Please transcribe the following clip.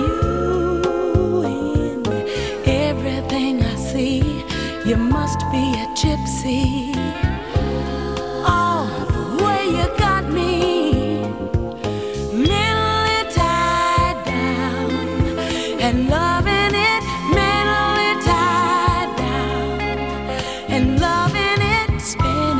you in everything I see. You must be a gypsy. Oh, the way you got me mentally tied down and love.